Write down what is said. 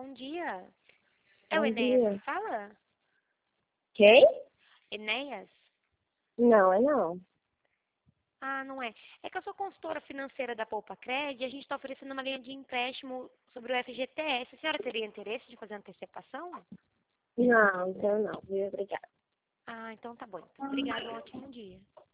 bom dia. É o Bom Enéas que dia. fala? Quem? Enéas? Não, é não. Ah, não é. É que eu sou consultora financeira da Poupa Cred e a gente está oferecendo uma linha de empréstimo sobre o FGTS. A senhora teria interesse de fazer antecipação? Não, então não, viu? Obrigada. Ah, então tá bom. Obrigada, um ótimo dia.